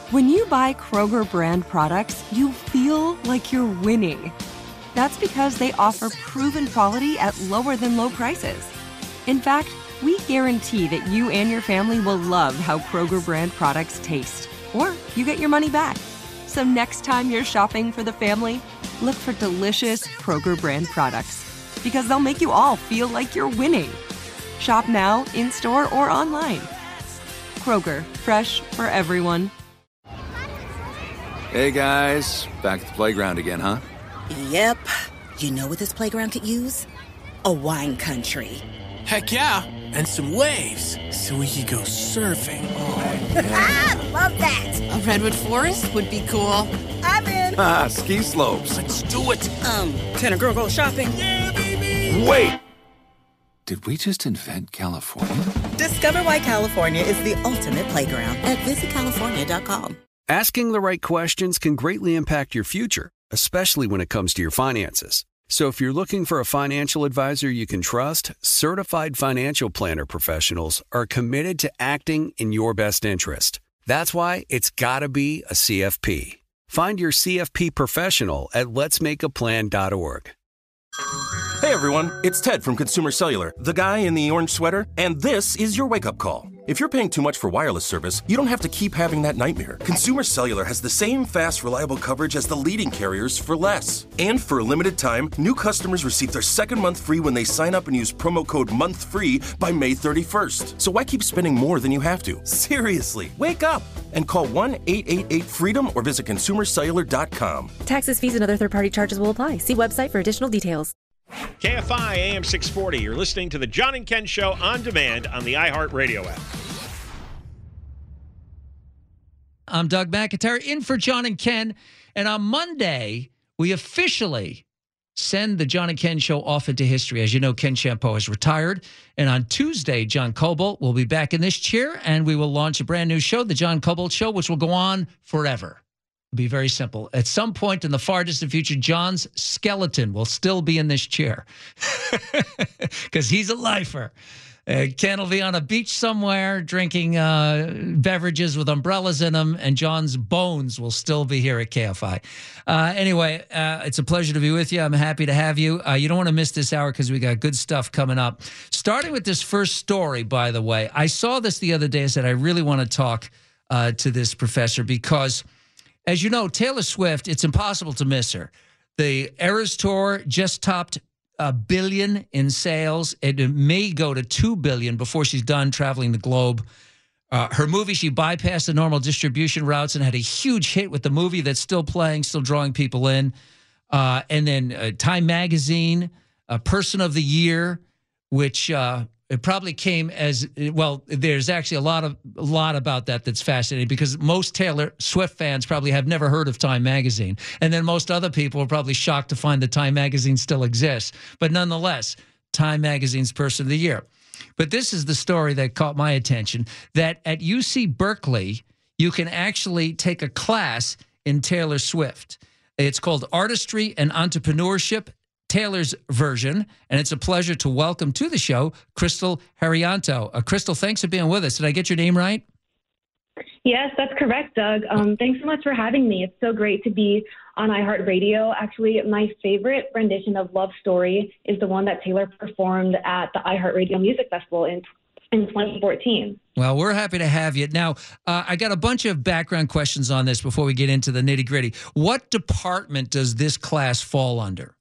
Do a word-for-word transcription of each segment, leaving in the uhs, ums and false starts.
When you buy Kroger brand products, you feel like you're winning. That's because they offer proven quality at lower than low prices. In fact, we guarantee that you and your family will love how Kroger brand products taste, or you get your money back. So next time you're shopping for the family, look for delicious Kroger brand products, because they'll make you all feel like you're winning. Shop now, in-store, or online. Kroger, fresh for everyone. Hey guys, back at the playground again, huh? Yep. You know what this playground could use? A wine country. Heck yeah, and some waves so we could go surfing. Oh, yeah. Ah, love that. A redwood forest would be cool. I'm in. Ah, ski slopes. Let's do it. Um, can a girl go shopping? Yeah, baby. Wait! Did we just invent California? Discover why California is the ultimate playground at visit california dot com. Asking the right questions can greatly impact your future, especially when it comes to your finances. So if you're looking for a financial advisor you can trust, certified financial planner professionals are committed to acting in your best interest. That's why it's got to be a C F P. Find your C F P professional at lets make a plan dot org. Hey everyone, it's Ted from Consumer Cellular, the guy in the orange sweater, and this is your wake-up call. If you're paying too much for wireless service, you don't have to keep having that nightmare. Consumer Cellular has the same fast, reliable coverage as the leading carriers for less. And for a limited time, new customers receive their second month free when they sign up and use promo code MONTHFREE by May thirty-first. So why keep spending more than you have to? Seriously, wake up and call one eight eight eight FREEDOM or visit consumer cellular dot com. Taxes, fees, and other third-party charges will apply. See website for additional details. K F I A M six forty. You're listening to the John and Ken Show on demand on the iHeartRadio app. I'm Doug McIntyre, in for John and Ken. And on Monday, we officially send the John and Ken Show off into history. As you know, Ken Champeau has retired. And on Tuesday, John Cobalt will be back in this chair, and we will launch a brand new show, The John Cobalt Show, which will go on forever. It'll be very simple. At some point in the far distant future, John's skeleton will still be in this chair because he's a lifer. Uh, Ken will be on a beach somewhere drinking uh, beverages with umbrellas in them, and John's bones will still be here at K F I. Uh, anyway, uh, it's a pleasure to be with you. I'm happy to have you. Uh, you don't want to miss this hour because we got good stuff coming up. Starting with this first story, by the way, I saw this the other day. I said, I really want to talk uh, to this professor because, as you know, Taylor Swift, it's impossible to miss her. The Eras Tour just topped a billion in sales. It may go to two billion before she's done traveling the globe. Uh, her movie, she bypassed the normal distribution routes and had a huge hit with the movie that's still playing, still drawing people in. Uh, and then uh, Time Magazine, uh, Person of the Year, which uh, it probably came as, well, there's actually a lot of a lot about that that's fascinating because most Taylor Swift fans probably have never heard of Time Magazine. And then most other people are probably shocked to find that Time Magazine still exists. But nonetheless, Time Magazine's Person of the Year. But this is the story that caught my attention, that at U C Berkeley, you can actually take a class in Taylor Swift. It's called Artistry and Entrepreneurship, Taylor's version, and it's a pleasure to welcome to the show Crystal Herianto. Uh, Crystal, thanks for being with us. Did I get your name right? Yes, that's correct, Doug. Um, thanks so much for having me. It's so great to be on iHeartRadio. Actually, my favorite rendition of Love Story is the one that Taylor performed at the iHeartRadio Music Festival in in twenty fourteen. Well, we're happy to have you. Now, uh, I got a bunch of background questions on this before we get into the nitty-gritty. What department does this class fall under?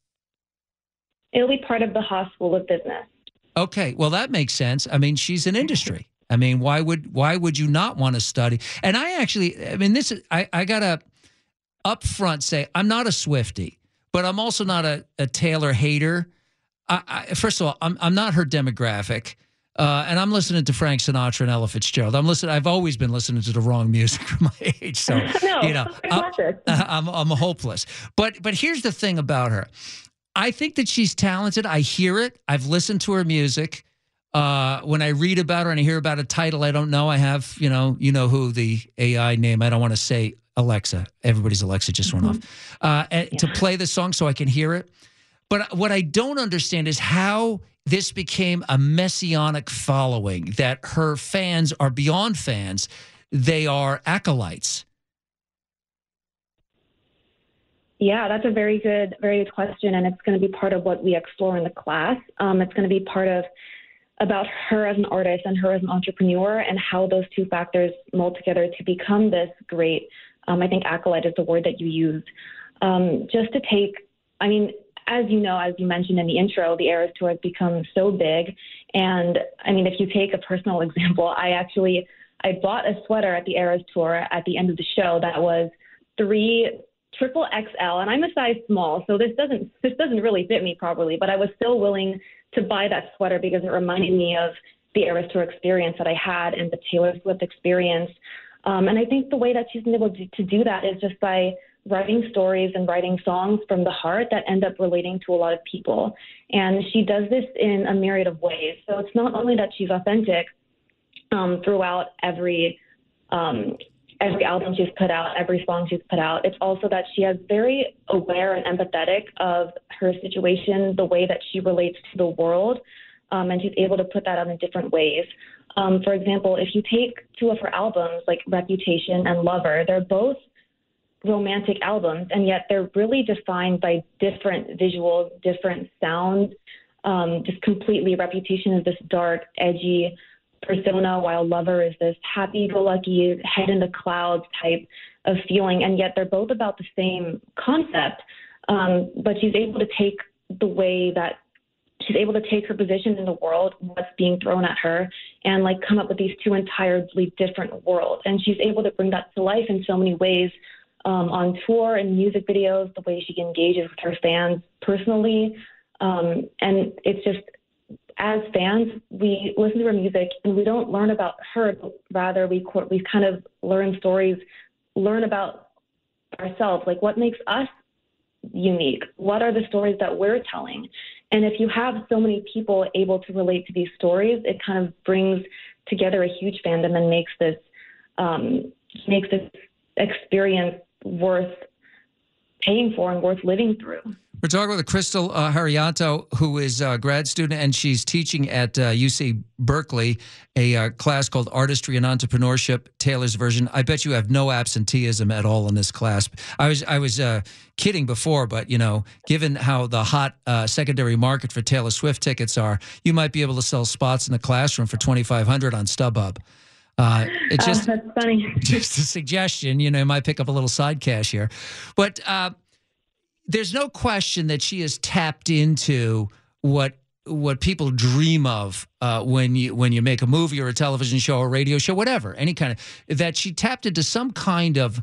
It'll be part of the Haas School of Business. Okay, well, that makes sense. I mean, she's in industry. I mean, why would why would you not want to study? And I actually, I mean, this is, I, I got to up front say, I'm not a Swiftie, but I'm also not a, a Taylor hater. I, I, first of all, I'm, I'm not her demographic. Uh, and I'm listening to Frank Sinatra and Ella Fitzgerald. I'm listening. I've always been listening to the wrong music for my age. So, no, you know, I'm, I'm, I'm hopeless. But but here's the thing about her. I think that she's talented. I hear it. I've listened to her music. Uh, when I read about her and I hear about a title I don't know, I have, you know, you know who the A I name. I don't want to say Alexa. Everybody's Alexa just went mm-hmm. off. Uh, and yeah. To play the song so I can hear it. But what I don't understand is how this became a messianic following, that her fans are beyond fans. They are acolytes. Yeah, that's a very good, very good question, and it's going to be part of what we explore in the class. Um, it's going to be part of about her as an artist and her as an entrepreneur and how those two factors mold together to become this great, um, I think acolyte is the word that you used. Um, just to take, I mean, as you know, as you mentioned in the intro, the Eras Tour has become so big. And I mean, if you take a personal example, I actually, I bought a sweater at the Eras Tour at the end of the show that was three triple X L, and I'm a size small, so this doesn't this doesn't really fit me properly, but I was still willing to buy that sweater because it reminded me of the Eras Tour experience that I had and the Taylor Swift experience. Um, and I think the way that she's been able to, to do that is just by writing stories and writing songs from the heart that end up relating to a lot of people. And she does this in a myriad of ways. So it's not only that she's authentic um, throughout every um, every album she's put out, every song she's put out. It's also that she is very aware and empathetic of her situation, the way that she relates to the world, um, and she's able to put that out in different ways. Um, for example, if you take two of her albums, like Reputation and Lover, they're both romantic albums, and yet they're really defined by different visuals, different sounds, um, just completely. Reputation is this dark, edgy persona, while Lover is this happy-go-lucky, head in the clouds type of feeling, and yet they're both about the same concept. Um, but she's able to take the way that she's able to take her position in the world, what's being thrown at her, and like come up with these two entirely different worlds. And she's able to bring that to life in so many ways, um, on tour and music videos, the way she engages with her fans personally. Um, and it's just, as fans, we listen to her music and we don't learn about her, but rather we we kind of learn stories, learn about ourselves, like what makes us unique? What are the stories that we're telling? And if you have so many people able to relate to these stories, it kind of brings together a huge fandom and makes this um, makes this experience worth paying for and worth living through. We're talking with Crystal uh, Haryanto, who is a grad student, and she's teaching at uh, U C Berkeley, a uh, class called Artistry and Entrepreneurship, Taylor's version. I bet you have no absenteeism at all in this class. I was I was uh, kidding before, but, you know, given how the hot uh, secondary market for Taylor Swift tickets are, you might be able to sell spots in the classroom for twenty-five hundred dollars on StubHub. Uh, it's just, oh, that's funny. Just a suggestion. You know, you might pick up a little side cash here. But uh, there's no question that she has tapped into what what people dream of uh, when you when you make a movie or a television show or a radio show, whatever, any kind of, that she tapped into some kind of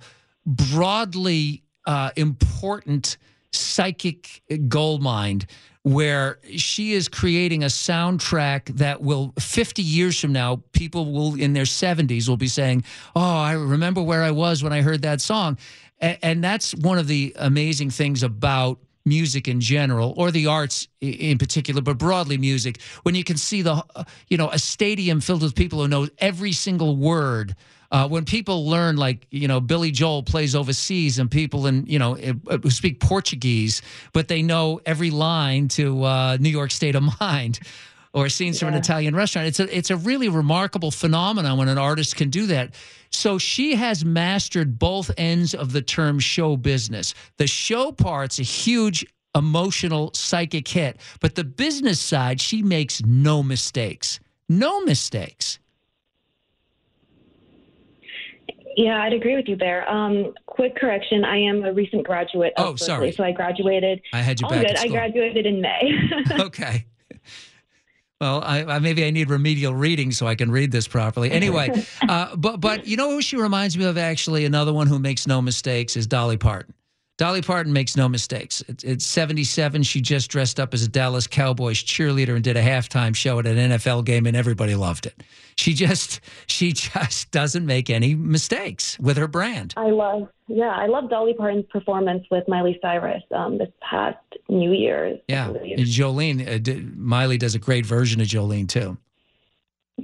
broadly uh, important psychic gold mine where she is creating a soundtrack that will, fifty years from now, people will in their seventies will be saying, oh, I remember where I was when I heard that song. And, and that's one of the amazing things about music in general, or the arts in particular, but broadly music, when you can see the, you know, a stadium filled with people who know every single word. Uh, when people learn, like, you know, Billy Joel plays overseas and people in, you know, who speak Portuguese, but they know every line to uh, New York State of Mind or scenes yeah. from an Italian restaurant. It's a, it's a really remarkable phenomenon when an artist can do that. So she has mastered both ends of the term show business. The show part's a huge emotional psychic hit, but the business side, she makes no mistakes. No mistakes. Yeah, I'd agree with you there. Um, quick correction, I am a recent graduate of Oh, Berkeley, sorry. So I graduated. I had you all back good. at I school. graduated in May. Okay. Well, I, I, maybe I need remedial reading so I can read this properly. Anyway, uh, but but you know who she reminds me of, actually? Another one who makes no mistakes is Dolly Parton. Dolly Parton makes no mistakes. It's, it's seventy-seven. She just dressed up as a Dallas Cowboys cheerleader and did a halftime show at an N F L game, and everybody loved it. She just she just doesn't make any mistakes with her brand. I love, yeah, I love Dolly Parton's performance with Miley Cyrus um, this past New Year's. Yeah, and Jolene, uh, d- Miley does a great version of Jolene too. Yeah.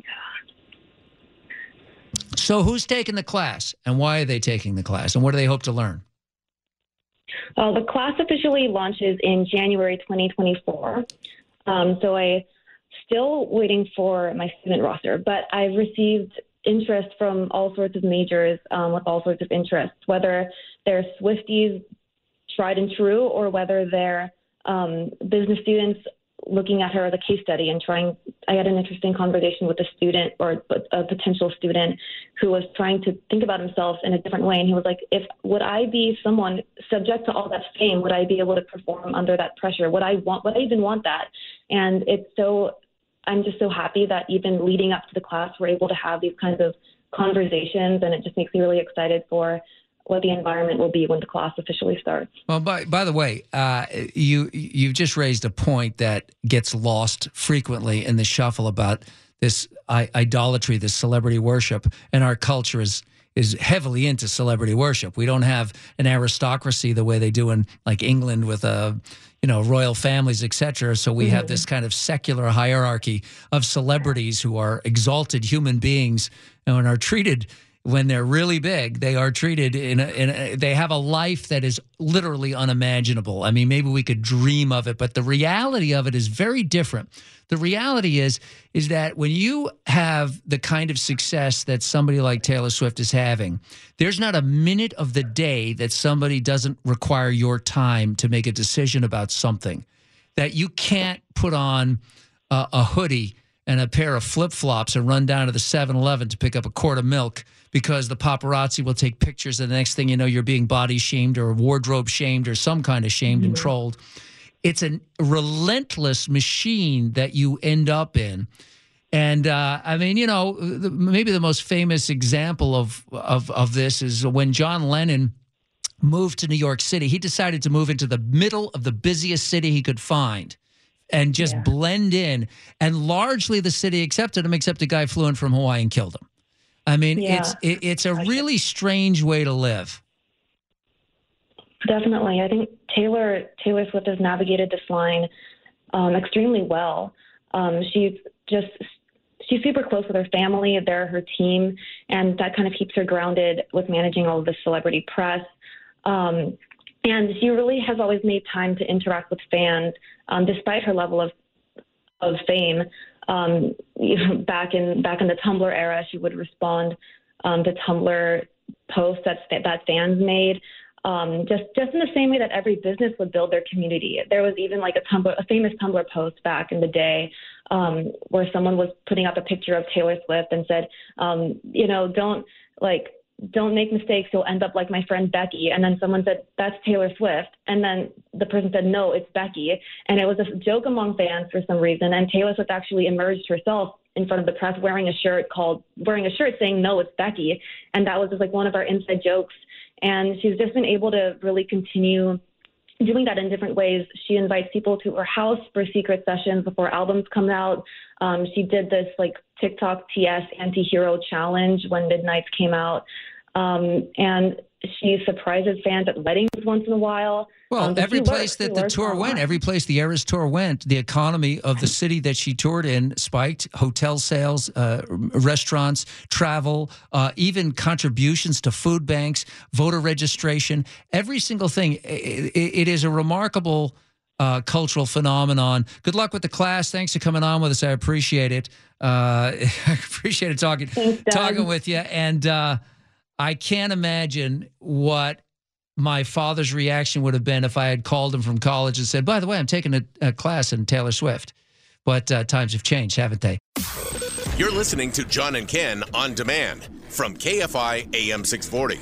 So who's taking the class, and why are they taking the class, and what do they hope to learn? Uh, the class officially launches in January twenty twenty-four. Um, so I still waiting for my student roster, but I've received interest from all sorts of majors um, with all sorts of interests, whether they're Swifties tried and true, or whether they're um, business students looking at her as a case study and trying. I had an interesting conversation with a student or a potential student who was trying to think about himself in a different way. And he was like, if would I be someone subject to all that fame? Would I be able to perform under that pressure? Would I want, would I even want that? And it's so, I'm just so happy that even leading up to the class, we're able to have these kinds of conversations. And it just makes me really excited for what the environment will be when the class officially starts. Well, by by the way, uh, you you've just raised a point that gets lost frequently in the shuffle about this I- idolatry, this celebrity worship, and our culture is is heavily into celebrity worship. We don't have an aristocracy the way they do in like England with a you know royal families, et cetera. So we mm-hmm. have this kind of secular hierarchy of celebrities who are exalted human beings and are treated. When they're really big, they are treated in a, in a, they have a life that is literally unimaginable. I mean, maybe we could dream of it, but the reality of it is very different. The reality is, is that when you have the kind of success that somebody like Taylor Swift is having, there's not a minute of the day that somebody doesn't require your time to make a decision about something, that you can't put on a, a hoodie and a pair of flip-flops and run down to the seven eleven to pick up a quart of milk because the paparazzi will take pictures and the next thing you know, you're being body shamed or wardrobe shamed or some kind of shamed mm-hmm. and trolled. It's a relentless machine that you end up in. And, uh, I mean, you know, the, maybe the most famous example of, of, of this is when John Lennon moved to New York City. He decided to move into the middle of the busiest city he could find and just yeah. blend in. And largely the city accepted him, except a guy flew in from Hawaii and killed him. I mean, yeah. it's it, it's a really strange way to live. Definitely. I think Taylor Taylor Swift has navigated this line um, extremely well. Um, she's just she's super close with her family. They're her team, and that kind of keeps her grounded with managing all of the celebrity press. Um, and she really has always made time to interact with fans, um, despite her level of of fame. Um, you know, back in back in the Tumblr era, she would respond um, to Tumblr posts that that fans made, um, just just in the same way that every business would build their community. There was even like a Tumblr, a famous Tumblr post back in the day um, where someone was putting up a picture of Taylor Swift and said, um, you know, don't like. don't make mistakes, you'll end up like my friend Becky. And then someone said, that's Taylor Swift. And then the person said, no, it's Becky. And it was a joke among fans for some reason. And Taylor Swift actually emerged herself in front of the press wearing a shirt called, wearing a shirt saying, no, it's Becky. And that was just like one of our inside jokes. And she's just been able to really continue doing that in different ways. She invites people to her house for secret sessions before albums come out. Um, she did this like TikTok T S anti-hero challenge when Midnights came out. Um, and she surprises fans at weddings once in a while. Well, um, every place that the tour went, every place the Eras Tour went, the economy of the city that she toured in spiked. Hotel sales, uh, restaurants, travel, uh, even contributions to food banks, voter registration, every single thing. It, it, it is a remarkable uh, cultural phenomenon. Good luck with the class. Thanks for coming on with us. I appreciate it. Uh, I appreciate it talking, Thanks, talking with you. And, uh, I can't imagine what my father's reaction would have been if I had called him from college and said, by the way, I'm taking a, a class in Taylor Swift. But uh, times have changed, haven't they? You're listening to John and Ken on demand from K F I A M six forty.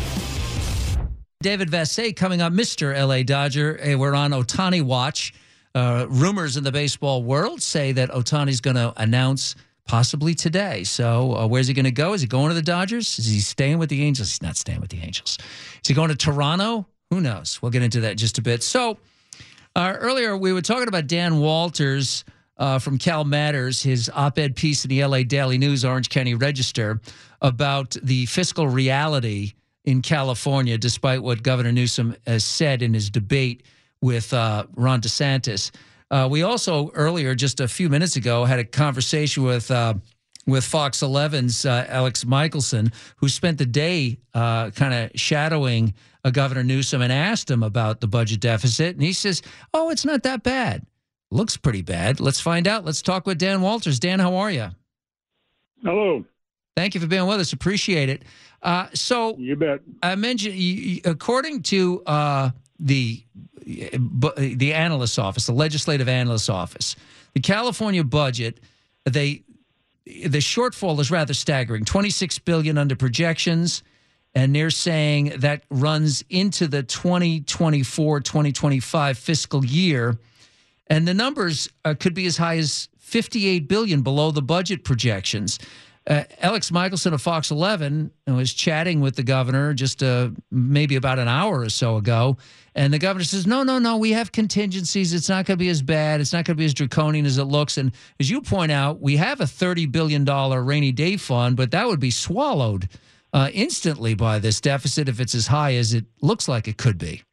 David Vassegh coming up, Mister L A Dodger. Hey, we're on Ohtani watch. Uh, rumors in the baseball world say that Ohtani's going to announce possibly today. So uh, where's he going to go? Is he going to the Dodgers? Is he staying with the Angels? He's not staying with the Angels. Is he going to Toronto? Who knows? We'll get into that in just a bit. So uh, earlier we were talking about Dan Walters uh, from Cal Matters, his op-ed piece in the L A Daily News, Orange County Register, about the fiscal reality in California, despite what Governor Newsom has said in his debate with uh, Ron DeSantis. Uh, we also earlier, just a few minutes ago, had a conversation with uh, with Fox eleven's uh, Alex Michelson, who spent the day uh, kind of shadowing uh, Governor Newsom and asked him about the budget deficit. And he says, oh, it's not that bad. Looks pretty bad. Let's find out. Let's talk with Dan Walters. Dan, how are you? Hello. Thank you for being with us. Appreciate it. Uh, so you bet. I mentioned, you, according to uh, the the analyst's office, the legislative analyst's office. The California budget, they the shortfall is rather staggering, twenty-six billion dollars under projections, and they're saying that runs into the twenty twenty-four twenty twenty-five fiscal year, and the numbers uh, could be as high as fifty-eight billion dollars below the budget projections. Uh, Alex Michelson of Fox eleven was chatting with the governor just uh, maybe about an hour or so ago, and the governor says, no, no, no, we have contingencies. It's not going to be as bad. It's not going to be as draconian as it looks. And as you point out, we have a thirty billion dollars rainy day fund, but that would be swallowed uh, instantly by this deficit if it's as high as it looks like it could be.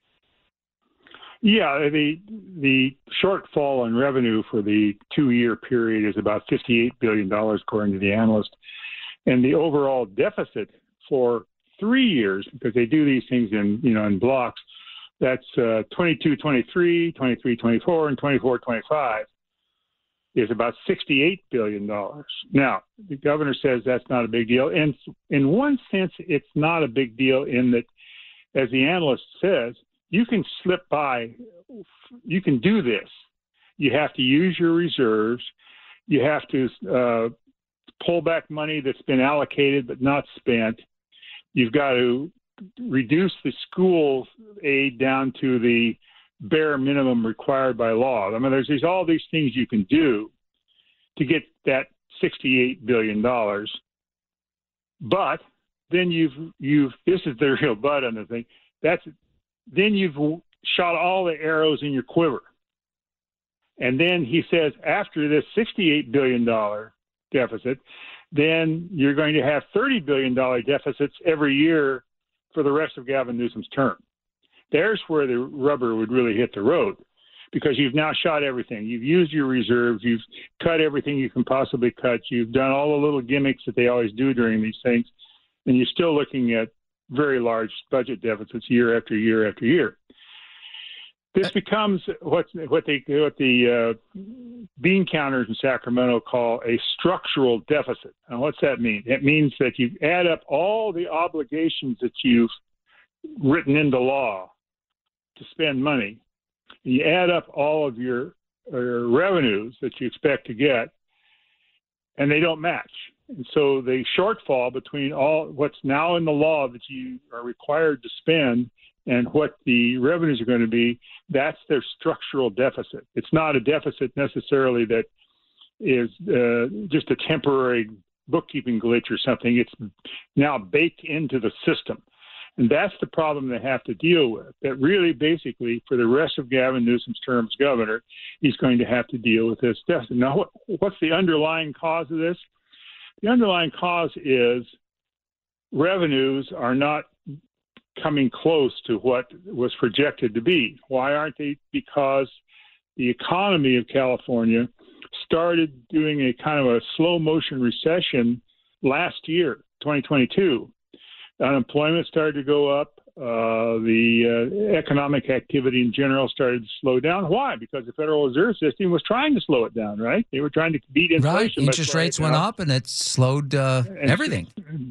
Yeah, the the shortfall in revenue for the two-year period is about fifty-eight billion dollars, according to the analyst. And the overall deficit for three years, because they do these things in, you know, in blocks, that's uh, twenty-two twenty-three, twenty-three twenty-four, and twenty-four twenty-five, is about sixty-eight billion dollars. Now, the governor says that's not a big deal. And in one sense, it's not a big deal in that, as the analyst says, you can slip by, you can do this. You have to use your reserves. You have to uh, pull back money that's been allocated but not spent. You've got to reduce the school aid down to the bare minimum required by law. I mean, there's these, all these things you can do to get that sixty-eight billion dollars. But then you've, you've, this is the real but on the thing. That's, then you've shot all the arrows in your quiver. And then he says, after this sixty-eight billion dollars deficit, then you're going to have thirty billion dollars deficits every year for the rest of Gavin Newsom's term. There's where the rubber would really hit the road, because you've now shot everything. You've used your reserves. You've cut everything you can possibly cut. You've done all the little gimmicks that they always do during these things, and you're still looking at very large budget deficits year after year after year. This becomes what what they what the uh, bean counters in Sacramento call a structural deficit. And what's that mean? It means that you add up all the obligations that you've written into law to spend money, and you add up all of your, your revenues that you expect to get, and they don't match. And so the shortfall between all what's now in the law that you are required to spend and what the revenues are going to be, that's their structural deficit. It's not a deficit necessarily that is uh, just a temporary bookkeeping glitch or something. It's now baked into the system. And that's the problem they have to deal with. That really, basically, for the rest of Gavin Newsom's term as governor, he's going to have to deal with this deficit. Now, what, what's the underlying cause of this? The underlying cause is revenues are not coming close to what was projected to be. Why aren't they? Because the economy of California started doing a kind of a slow motion recession last year, twenty twenty-two. Unemployment started to go up. Uh, the uh, economic activity in general started to slow down. Why? Because the Federal Reserve System was trying to slow it down, right? They were trying to beat inflation. Right. Interest rates went up, and it slowed uh, and everything.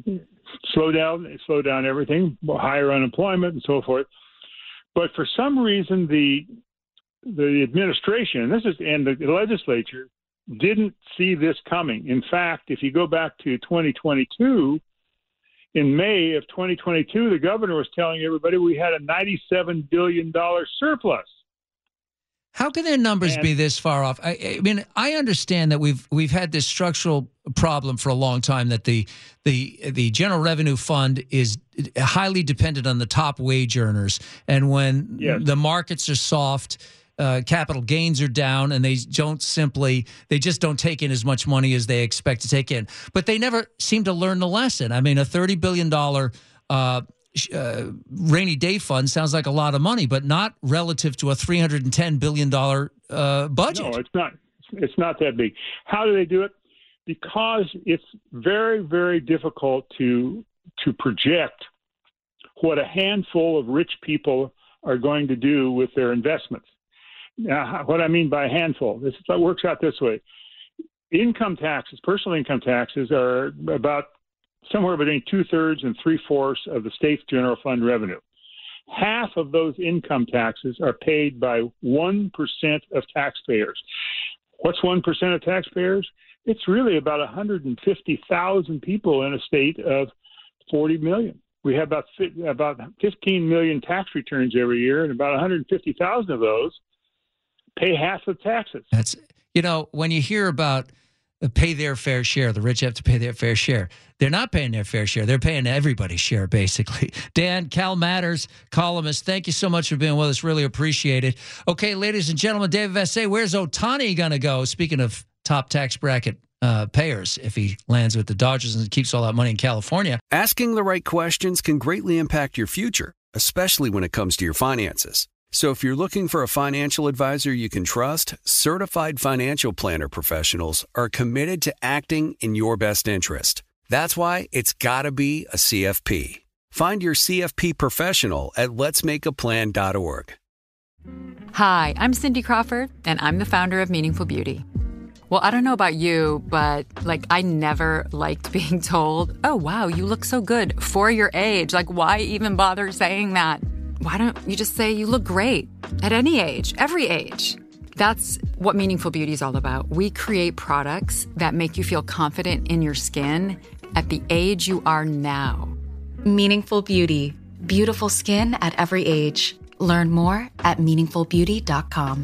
Slow down, slow down everything, higher unemployment and so forth. But for some reason, the the administration, and this is and the legislature, didn't see this coming. In fact, if you go back to twenty twenty-two, in May of twenty twenty-two, the governor was telling everybody we had a ninety-seven billion dollars surplus. How can their numbers and, be this far off? I, I mean, I understand that we've we've had this structural problem for a long time, that the the the general revenue fund is highly dependent on the top wage earners, and when yes. the markets are soft, uh, capital gains are down, and they don't simply they just don't take in as much money as they expect to take in. But they never seem to learn the lesson. I mean, a thirty billion dollars uh, Uh, rainy day fund sounds like a lot of money, but not relative to a three hundred ten billion dollars uh, budget. No, it's not. It's not that big. How do they do it? Because it's very, very difficult to to project what a handful of rich people are going to do with their investments. Now, what I mean by a handful, this it works out this way. Income taxes, personal income taxes, are about somewhere between two-thirds and three-fourths of the state's general fund revenue. half of those income taxes are paid by one percent of taxpayers. What's one percent of taxpayers? It's really about one hundred fifty thousand people in a state of forty million. We have about about fifteen million tax returns every year, and about one hundred fifty thousand of those pay half the taxes. That's, you know, when you hear about pay their fair share, the rich have to pay their fair share. They're not paying their fair share. They're paying everybody's share, basically. Dan, Cal Matters, columnist, thank you so much for being with us. Really appreciate it. Okay, ladies and gentlemen, David Vassegh, where's Ohtani going to go? Speaking of top tax bracket uh, payers, if he lands with the Dodgers and keeps all that money in California. Asking the right questions can greatly impact your future, especially when it comes to your finances. So if you're looking for a financial advisor you can trust, certified financial planner professionals are committed to acting in your best interest. That's why it's got to be a C F P. Find your C F P professional at lets make a plan dot org. Hi, I'm Cindy Crawford, and I'm the founder of Meaningful Beauty. Well, I don't know about you, but, like, I never liked being told, oh, wow, you look so good for your age. Like, why even bother saying that? Why don't you just say you look great at any age, every age? That's what Meaningful Beauty is all about. We create products that make you feel confident in your skin at the age you are now. Meaningful Beauty. Beautiful skin at every age. Learn more at meaningful beauty dot com.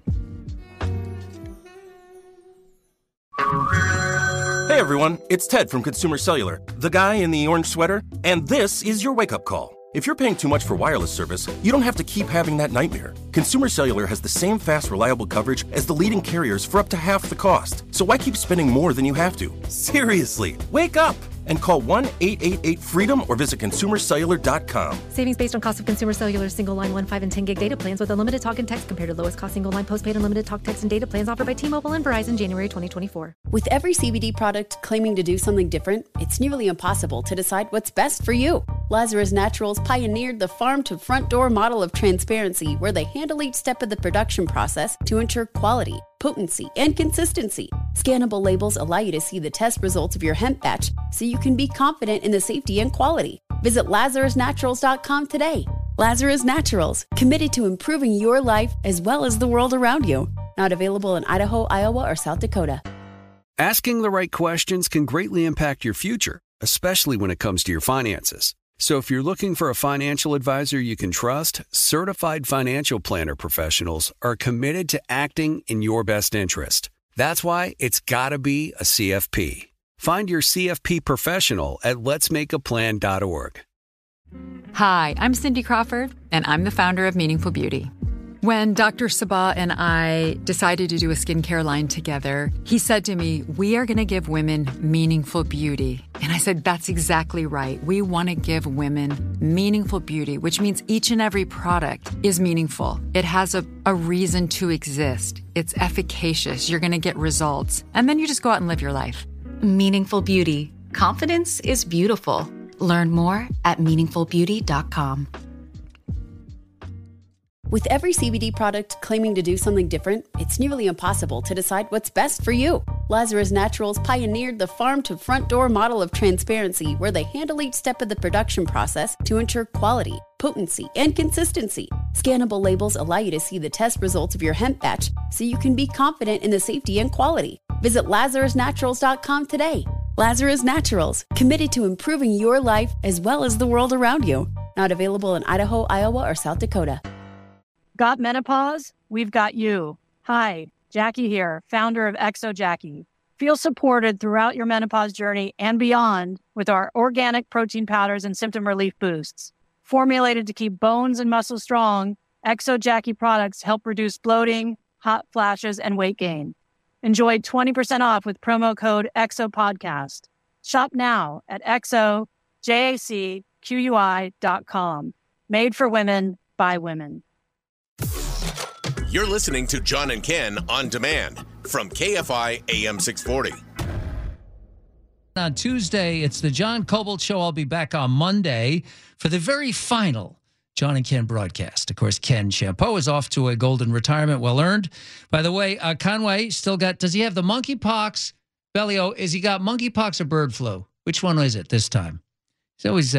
Hey everyone, it's Ted from Consumer Cellular, the guy in the orange sweater, and this is your wake-up call. If you're paying too much for wireless service, you don't have to keep having that nightmare. Consumer Cellular has the same fast, reliable coverage as the leading carriers for up to half the cost. So why keep spending more than you have to? Seriously, wake up and call one eight eight eight freedom or visit consumer cellular dot com. Savings based on cost of Consumer Cellular single line one, five, and ten gig data plans with unlimited talk and text compared to lowest cost single line postpaid unlimited talk, text, and data plans offered by T-Mobile and Verizon January twenty twenty-four. With every C B D product claiming to do something different, it's nearly impossible to decide what's best for you. Lazarus Naturals pioneered the farm-to-front-door model of transparency, where they handle each step of the production process to ensure quality, potency, and consistency. Scannable labels allow you to see the test results of your hemp batch, so you can be confident in the safety and quality. Visit lazarus naturals dot com today. Lazarus Naturals, committed to improving your life as well as the world around you. Not available in Idaho, Iowa, or South Dakota. Asking the right questions can greatly impact your future, especially when it comes to your finances. So if you're looking for a financial advisor you can trust, certified financial planner professionals are committed to acting in your best interest. That's why it's got to be a C F P. Find your C F P professional at lets make a plan dot org. Hi, I'm Cindy Crawford, and I'm the founder of Meaningful Beauty. When Doctor Sabah and I decided to do a skincare line together, he said to me, we are going to give women meaningful beauty. And I said, that's exactly right. We want to give women meaningful beauty, which means each and every product is meaningful. It has a, a reason to exist. It's efficacious. You're going to get results. And then you just go out and live your life. Meaningful Beauty. Confidence is beautiful. Learn more at meaningful beauty dot com. With every C B D product claiming to do something different, it's nearly impossible to decide what's best for you. Lazarus Naturals pioneered the farm-to-front-door model of transparency, where they handle each step of the production process to ensure quality, potency, and consistency. Scannable labels allow you to see the test results of your hemp batch, so you can be confident in the safety and quality. Visit lazarus naturals dot com today. Lazarus Naturals, committed to improving your life as well as the world around you. Not available in Idaho, Iowa, or South Dakota. Got menopause? We've got you. Hi, Jackie here, founder of Exo Jackie. Feel supported throughout your menopause journey and beyond with our organic protein powders and symptom relief boosts. Formulated to keep bones and muscles strong, Exo Jackie products help reduce bloating, hot flashes, and weight gain. Enjoy twenty percent off with promo code EXOPODCAST. Shop now at exo jacqui dot com. Made for women, by women. You're listening to John and Ken on demand from K F I A M six forty. On Tuesday, it's the John Cobalt Show. I'll be back on Monday for the very final John and Ken broadcast. Of course, Ken Champeau is off to a golden retirement, well earned. By the way, uh, Conway still got, does he have the monkeypox? Bellio, is he got monkeypox or bird flu? Which one is it this time? He's always uh,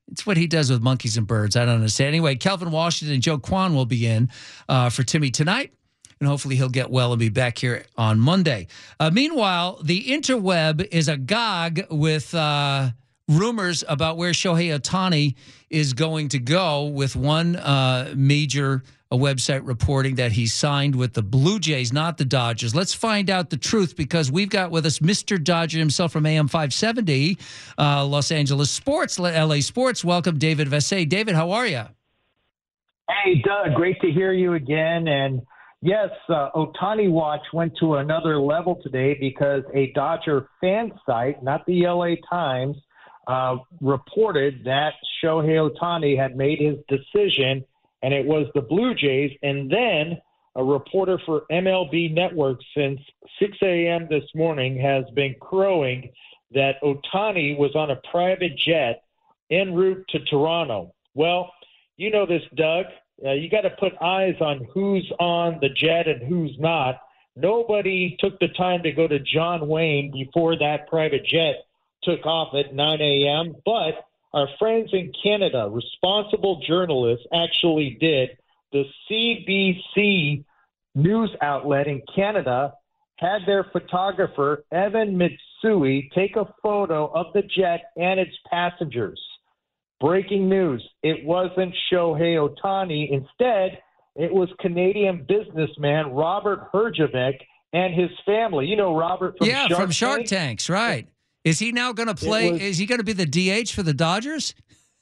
It's what he does with monkeys and birds. I don't understand. Anyway, Kelvin Washington and Joe Kwan will be in uh, for Timmy tonight, and hopefully he'll get well and be back here on Monday. Uh, meanwhile, the interweb is agog with uh, rumors about where Shohei Ohtani is going to go, with one uh, major a website reporting that he signed with the Blue Jays, not the Dodgers. Let's find out the truth, because we've got with us Mister Dodger himself from A M five seventy, uh, Los Angeles Sports, L A Sports. Welcome, David Vassegh. David, how are you? Hey, Doug, great to hear you again. And yes, uh, Ohtani Watch went to another level today because a Dodger fan site, not the L A Times, uh, reported that Shohei Ohtani had made his decision, and it was the Blue Jays. And then a reporter for M L B Network since six a.m. this morning has been crowing that Ohtani was on a private jet en route to Toronto. Well, you know this, Doug. Uh, you got to put eyes on who's on the jet and who's not. Nobody took the time to go to John Wayne before that private jet took off at nine a.m., but our friends in Canada, responsible journalists, actually did. The C B C news outlet in Canada had their photographer, Evan Mitsui, take a photo of the jet and its passengers. Breaking news, it wasn't Shohei Ohtani. Instead, it was Canadian businessman Robert Herjavec and his family. You know Robert from yeah, Shark from Shark Tank? Tanks, right. Is he now going to play? Was, is he going to be the D H for the Dodgers?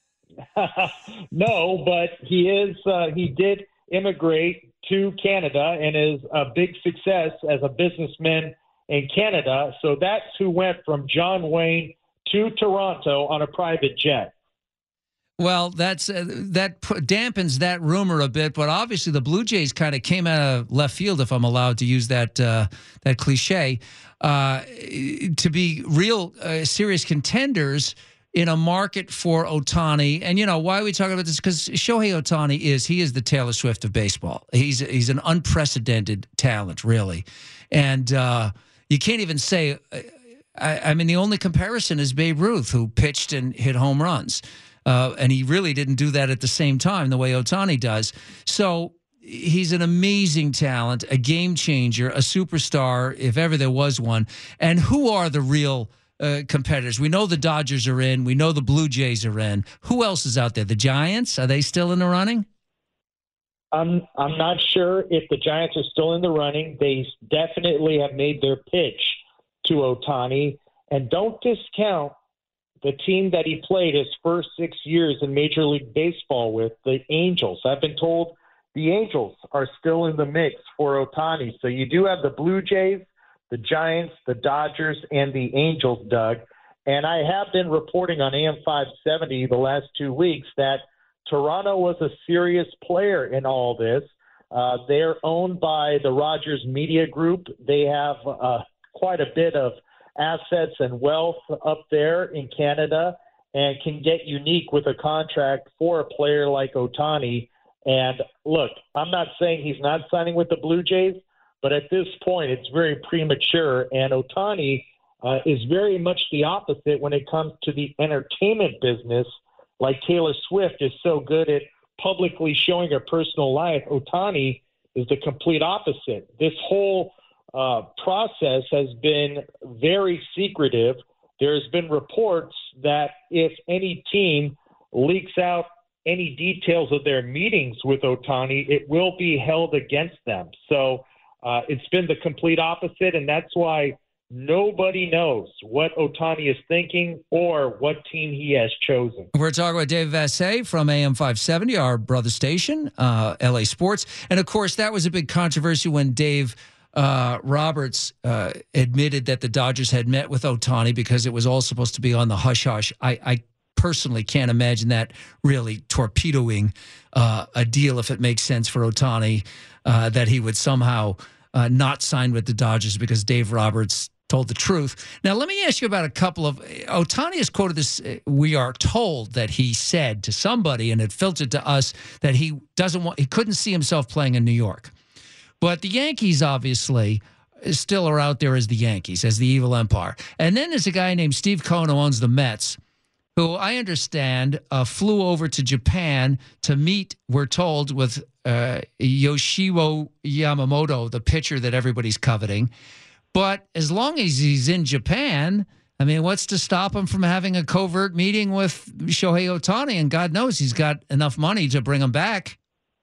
No, but he is. Uh, he did immigrate to Canada and is a big success as a businessman in Canada. So that's who went from John Wayne to Toronto on a private jet. Well, that's uh, that p- dampens that rumor a bit, but obviously the Blue Jays kind of came out of left field, if I'm allowed to use that uh, that cliche, uh, to be real uh, serious contenders in a market for Ohtani. And, you know, why are we talking about this? Because Shohei Ohtani is, he is the Taylor Swift of baseball. He's he's an unprecedented talent, really. And uh, you can't even say, I, I mean, the only comparison is Babe Ruth, who pitched and hit home runs. Uh, and he really didn't do that at the same time the way Ohtani does. So he's an amazing talent, a game changer, a superstar, if ever there was one. And who are the real uh, competitors? We know the Dodgers are in. We know the Blue Jays are in. Who else is out there? The Giants? Are they still in the running? I'm, I'm not sure if the Giants are still in the running. They definitely have made their pitch to Ohtani. And don't discount the team that he played his first six years in Major League Baseball with, the Angels. I've been told the Angels are still in the mix for Ohtani. So you do have the Blue Jays, the Giants, the Dodgers, and the Angels, Doug. And I have been reporting on A M five seventy the last two weeks that Toronto was a serious player in all this. Uh, they're owned by the Rogers Media Group. They have uh, quite a bit of assets and wealth up there in Canada, and can get unique with a contract for a player like Ohtani. And look, I'm not saying he's not signing with the Blue Jays, but at this point it's very premature. And Ohtani uh, is very much the opposite when it comes to the entertainment business. Like Taylor Swift is so good at publicly showing her personal life, Ohtani is the complete opposite. This whole Uh, process has been very secretive. There's been reports that if any team leaks out any details of their meetings with Ohtani, it will be held against them. So uh, it's been the complete opposite, and that's why nobody knows what Ohtani is thinking or what team he has chosen. We're talking about David Vassegh from A M five seventy, our brother station, uh, L A Sports. And, of course, that was a big controversy when Dave Uh, Roberts uh, admitted that the Dodgers had met with Ohtani because it was all supposed to be on the hush-hush. I, I personally can't imagine that really torpedoing uh, a deal, if it makes sense for Ohtani, uh, that he would somehow uh, not sign with the Dodgers because Dave Roberts told the truth. Now, let me ask you about a couple of – Ohtani has quoted this. We are told that he said to somebody, and it filtered to us, that he doesn't want – he couldn't see himself playing in New York. But the Yankees, obviously, still are out there as the Yankees, as the evil empire. And then there's a guy named Steve Cohen who owns the Mets. who I understand uh, flew over to Japan to meet, we're told, with uh, Yoshiro Yamamoto, the pitcher that everybody's coveting. But as long as he's in Japan, I mean, what's to stop him from having a covert meeting with Shohei Ohtani? And God knows he's got enough money to bring him back.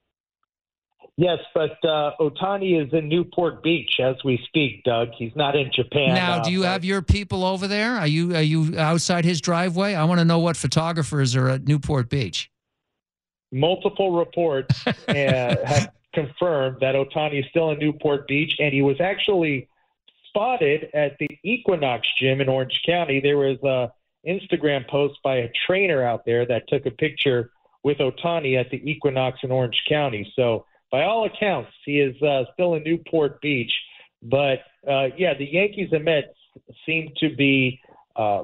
Yes, but uh, Ohtani is in Newport Beach as we speak, Doug. He's not in Japan. Now, do you uh, have your people over there? Are you are you outside his driveway? I want to know what photographers are at Newport Beach. Multiple reports uh, have confirmed that Ohtani is still in Newport Beach, and he was actually spotted at the Equinox Gym in Orange County. There was a Instagram post by a trainer out there that took a picture with Ohtani at the Equinox in Orange County. So, by all accounts, he is uh, still in Newport Beach. But, uh, yeah, the Yankees and Mets seem to be uh,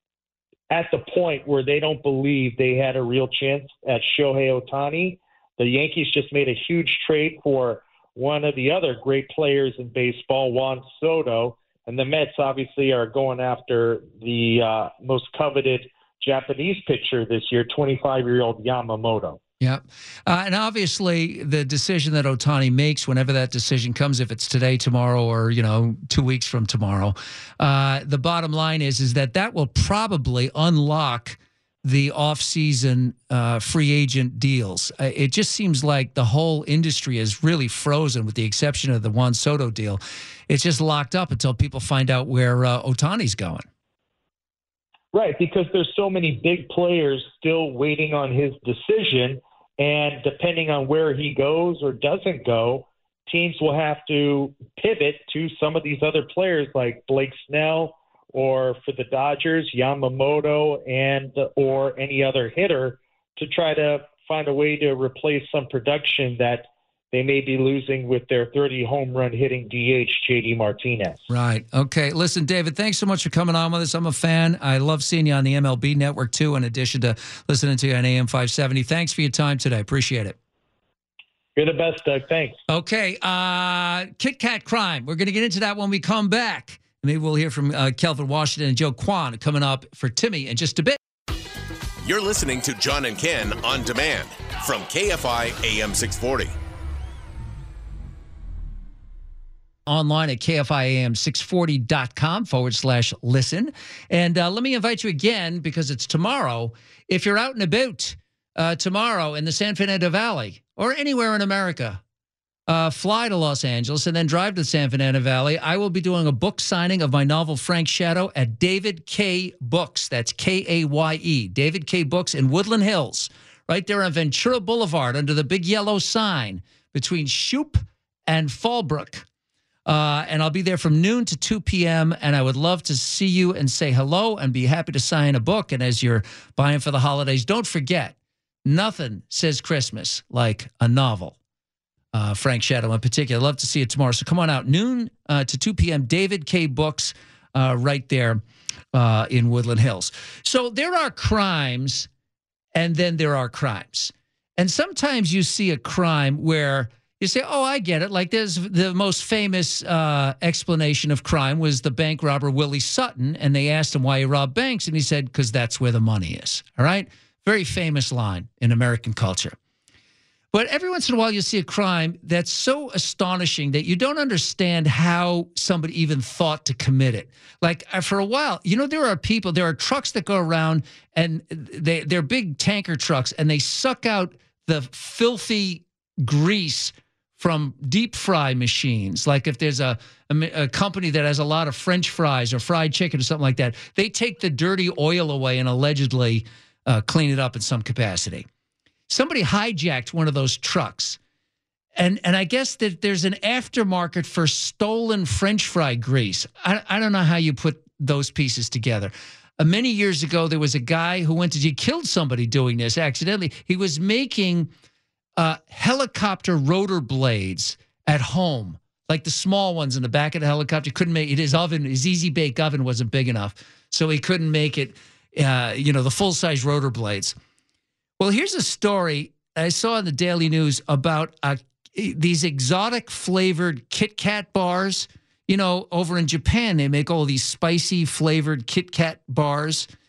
at the point where they don't believe they had a real chance at Shohei Ohtani. The Yankees just made a huge trade for one of the other great players in baseball, Juan Soto. And the Mets obviously are going after the uh, most coveted Japanese pitcher this year, twenty-five-year-old Yamamoto. Yeah. Uh, and obviously the decision that Ohtani makes, whenever that decision comes, if it's today, tomorrow, or, you know, two weeks from tomorrow, uh, the bottom line is, is that that will probably unlock the off-season uh, free agent deals. Uh, it just seems like the whole industry is really frozen with the exception of the Juan Soto deal. It's just locked up until people find out where uh, Ohtani's going. Right, because there's so many big players still waiting on his decision. And depending on where he goes or doesn't go, teams will have to pivot to some of these other players like Blake Snell, or for the Dodgers, Yamamoto, and or any other hitter to try to find a way to replace some production that they may be losing with their thirty home run hitting D H, J D Martinez. Right. Okay. Listen, David, thanks so much for coming on with us. I'm a fan. I love seeing you on the M L B Network, too, in addition to listening to you on A M five seventy. Thanks for your time today. Appreciate it. You're the best, Doug. Thanks. Okay. Uh, Kit Kat crime. We're going to get into that when we come back. Maybe we'll hear from uh, Kelvin Washington and Joe Kwan coming up for Timmy in just a bit. You're listening to John and Ken on demand from K F I A M six forty. Online at K F I A M six forty dot com forward slash listen. And uh, let me invite you again, because it's tomorrow. If you're out and about uh, tomorrow in the San Fernando Valley or anywhere in America, uh, fly to Los Angeles and then drive to the San Fernando Valley. I will be doing a book signing of my novel, Frank Shadow, at David K. Books. That's K A Y E. David K. Books in Woodland Hills, right there on Ventura Boulevard under the big yellow sign between Shoup and Fallbrook. Uh, and I'll be there from noon to two p.m., and I would love to see you and say hello and be happy to sign a book. And as you're buying for the holidays, don't forget, nothing says Christmas like a novel. Uh, Frank Shadow in particular. I'd love to see it tomorrow. So come on out, noon uh, to two p.m., David K. Books uh, right there uh, in Woodland Hills. So there are crimes, and then there are crimes. And sometimes you see a crime where you say, oh, I get it. Like there's the most famous uh, explanation of crime was the bank robber Willie Sutton, and they asked him why he robbed banks, and he said, because that's where the money is. All right? Very famous line in American culture. But every once in a while you see a crime that's so astonishing that you don't understand how somebody even thought to commit it. Like uh, for a while, you know, there are people, there are trucks that go around, and they, they're big tanker trucks, and they suck out the filthy grease from deep fry machines. Like if there's a, a, a company that has a lot of French fries or fried chicken or something like that, they take the dirty oil away and allegedly uh, clean it up in some capacity. Somebody hijacked one of those trucks. And and I guess that there's an aftermarket for stolen French fry grease. I, I don't know how you put those pieces together. Uh, many years ago, there was a guy who went to, he killed somebody doing this accidentally. He was making Uh, helicopter rotor blades at home, like the small ones in the back of the helicopter. He couldn't make it. His oven, his easy bake oven wasn't big enough, so he couldn't make it, uh, you know, the full-size rotor blades. Well, here's a story I saw in the Daily News about uh, these exotic flavored Kit Kat bars. You know, over in Japan, they make all these spicy flavored Kit Kat bars.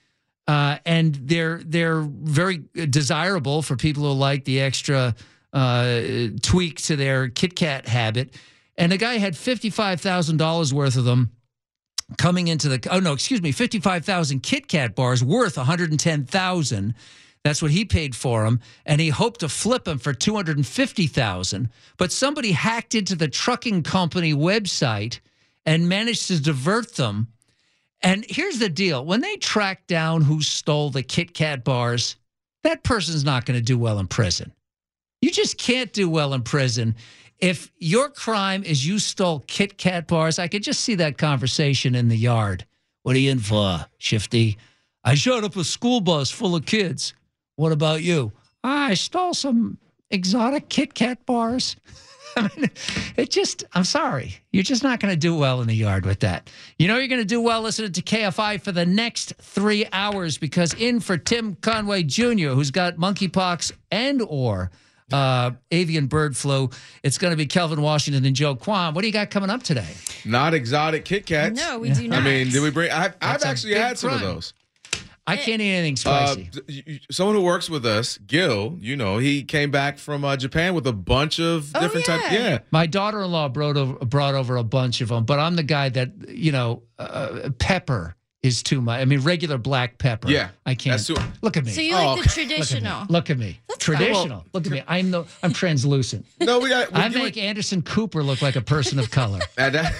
Uh, and they're they're very desirable for people who like the extra uh, tweak to their Kit Kat habit. And the guy had fifty-five thousand dollars worth of them coming into the, oh no, excuse me, fifty-five thousand Kit Kat bars worth one hundred ten thousand dollars. That's what he paid for them. And he hoped to flip them for two hundred fifty thousand dollars. But somebody hacked into the trucking company website and managed to divert them. And here's the deal. When they track down who stole the Kit Kat bars, that person's not going to do well in prison. You just can't do well in prison. If your crime is you stole Kit Kat bars, I could just see that conversation in the yard. What are you in for, Shifty? I shot up a school bus full of kids. What about you? I stole some exotic Kit Kat bars. I mean, it just, I'm sorry. You're just not going to do well in the yard with that. You know you're going to do well listening to K F I for the next three hours because in for Tim Conway Junior, who's got monkeypox and or uh, avian bird flu, it's going to be Kelvin Washington and Joe Kwan. What do you got coming up today? Not exotic Kit Kats. No, we do not. I mean, did we bring, I've, I've actually had some crime. of those. I can't eat anything spicy. Uh, someone who works with us, Gil, you know, he came back from uh, Japan with a bunch of Oh, different yeah. types. Yeah. My daughter-in-law brought over, brought over a bunch of them, but I'm the guy that, you know, uh, pepper is too much. I mean, regular black pepper. Yeah. I can't. That's too- Look at me. So you Oh, like the traditional? Look at me. Traditional. Look at me. I'm the. I'm translucent. No, we got. I make Anderson Cooper look like a person of color. Uh, that,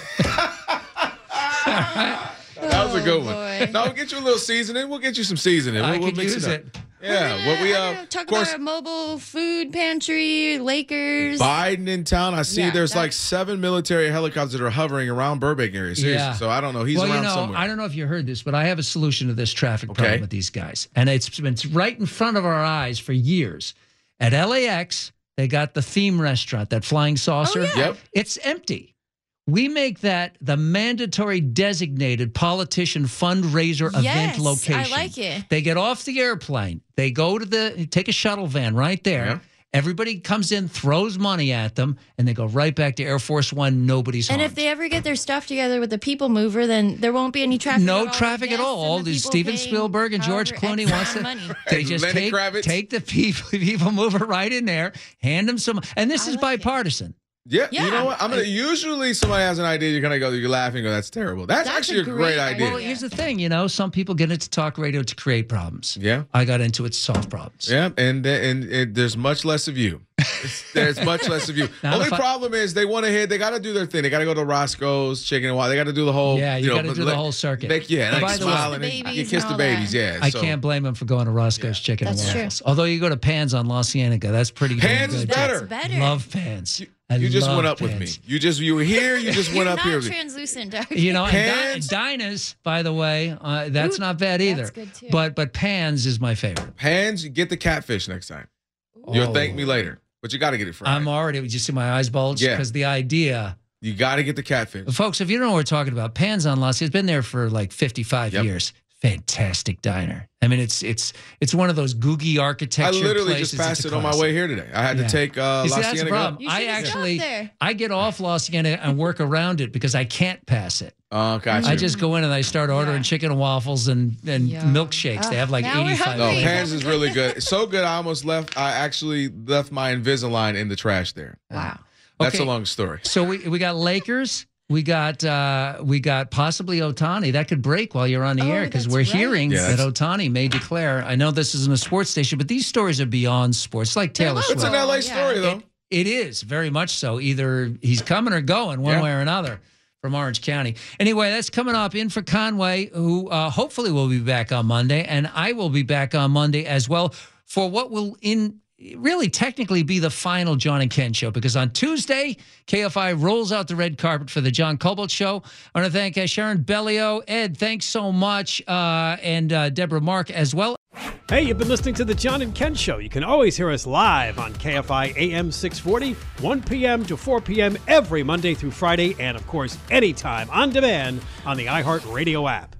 that was a good Oh, one. boy. No, we'll get you a little seasoning. We'll get you some seasoning. I We'll, we'll could mix use it up. it. Yeah. What we uh, Talk of course, about a mobile food pantry, Lakers. Biden in town. I see Yeah, there's that- like seven military helicopters that are hovering around Burbank area. Seriously. Yeah. So I don't know. He's well, around you know, somewhere. I don't know if you heard this, but I have a solution to this traffic Okay. problem with these guys, and it's been right in front of our eyes for years. At L A X, they got the theme restaurant, that Flying Saucer. Oh, yeah. Yep. It's empty. We make that the mandatory designated politician fundraiser event Yes, I location. like it. They get off the airplane. They go to the, take a shuttle van right there. Yeah. Everybody comes in, throws money at them, and they go right back to Air Force One. Nobody's And harmed. if they ever get their stuff together with the people mover, then there won't be any traffic. No at all. traffic at Guests all. and the There's people Steven paying Spielberg and George however Clooney X wants to. amount of money. They And just Lenny take, Kravitz. take the people, people mover right in there, hand them some. And this is bipartisan. Yeah, Yeah. you know what? I'm gonna. Usually, somebody has an idea. You're gonna go. You're laughing. Go. That's terrible. That's, That's actually a a great, great idea. Well, here's the thing. You know, some people get into talk radio to create problems. Yeah. I got into it to solve problems. Yeah, and and, and there's much less of you. There's much less of you. Now, Only if I- problem is they want to hit. They got to do their thing. They got to go to Roscoe's Chicken and Wild. They got to do the whole. Yeah, you, know, got to do like- the whole circuit. Like, yeah, And like by the way- smiling Kiss the and babies you kiss and the all babies. that. Yeah, I so. can't blame them for going to Roscoe's Chicken That's and true. Waffles. Although you go to Pans on La Cienega, that's pretty damn Pans is good. better. That's better. Love Pans. I You just love went up with me. Pans. You just you were here. You just went You're up not here. with me. translucent, are You know, and Di- Pans- Dinah's, by the way, uh, that's Ooh, not bad either. that's good, too. But but Pans is my favorite. Pans, you get the catfish next time. You'll Oh. thank me later, but you got to get it fried. I'm already. Did you see my eyes bulge? Yeah. Because the idea, you got to get the catfish. folks, if you don't know what we're talking about, Pans on La Cienega, it's been there for like fifty-five Yep. years. Fantastic diner. I mean, it's it's it's one of those googie architecture. I literally places. just passed It's it a on my classic. way here today. I had Yeah. to take uh, You see, La that's the Cienega. problem. You I should've stopped actually there. I get off La Cienega and work around it because I can't pass it. Oh, gotcha. I just go in and I start ordering Yeah. chicken and waffles and, and Yeah. milkshakes. They have like now we're eighty-five. No, hungry. Pans is really good. It's so good. I almost left. I actually left my Invisalign in the trash there. Wow. That's Okay. a long story. So we we got Lakers. We got uh, we got possibly Ohtani. That could break while you're on the Oh, air because that's we're right. hearing Yeah, that that's- Ohtani may declare. I know this isn't a sports station, but these stories are beyond sports. It's like They're Taylor local. It's Swift. an L A Yeah. story, though. It is very much so. Either he's coming or going one Yeah. way or another from Orange County. Anyway, that's coming up. In for Conway, who uh, hopefully will be back on Monday, and I will be back on Monday as well for what will in really technically be the final John and Ken show, because on Tuesday, K F I rolls out the red carpet for the John Colbolt show. I want to thank uh, Sharon Bellio. Ed, thanks so much, uh, and uh, Deborah Mark as well. Hey, you've been listening to the John and Ken Show. You can always hear us live on K F I A M six forty, one p.m. to four p.m. every Monday through Friday, and of course, anytime on demand on the iHeartRadio app.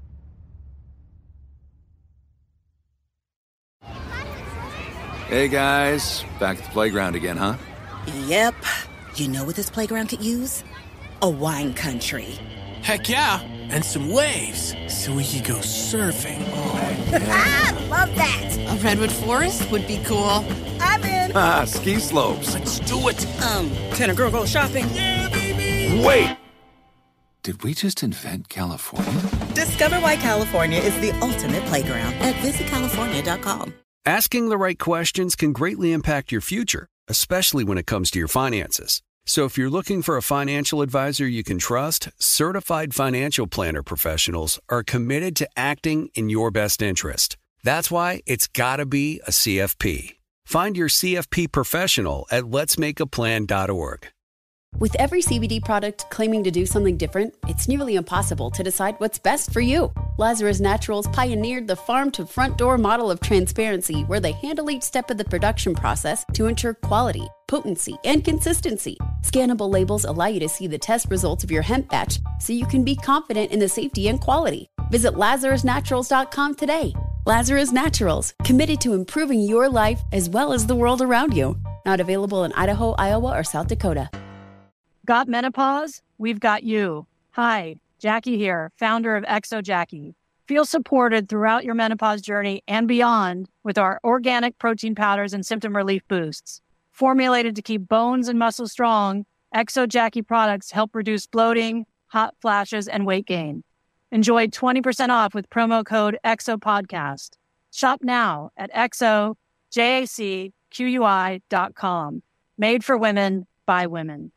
Hey guys, back at the playground again, huh? Yep. You know what this playground could use? A wine country. Heck yeah, and some waves so we could go surfing. Ah, love that. A redwood forest would be cool. I'm in. Ah, ski slopes. Let's do it. Um, can a girl go shopping? Yeah, baby. Wait! Did we just invent California? Discover why California is the ultimate playground at visit california dot com. Asking the right questions can greatly impact your future, especially when it comes to your finances. So if you're looking for a financial advisor you can trust, certified financial planner professionals are committed to acting in your best interest. That's why it's got to be a C F P. Find your C F P professional at lets make a plan dot org. With every C B D product claiming to do something different, it's nearly impossible to decide what's best for you. Lazarus Naturals pioneered the farm-to-front-door model of transparency, where they handle each step of the production process to ensure quality, potency, and consistency. Scannable labels allow you to see the test results of your hemp batch, so you can be confident in the safety and quality. Visit lazarus naturals dot com today. Lazarus Naturals, committed to improving your life as well as the world around you. Not available in Idaho, Iowa, or South Dakota. Got menopause? We've got you. Hi, Jackie here, founder of Exo Jackie. Feel supported throughout your menopause journey and beyond with our organic protein powders and symptom relief boosts. Formulated to keep bones and muscles strong, Exo Jackie products help reduce bloating, hot flashes, and weight gain. Enjoy twenty percent off with promo code EXOPODCAST. Shop now at exo jacky dot com. Made for women by women.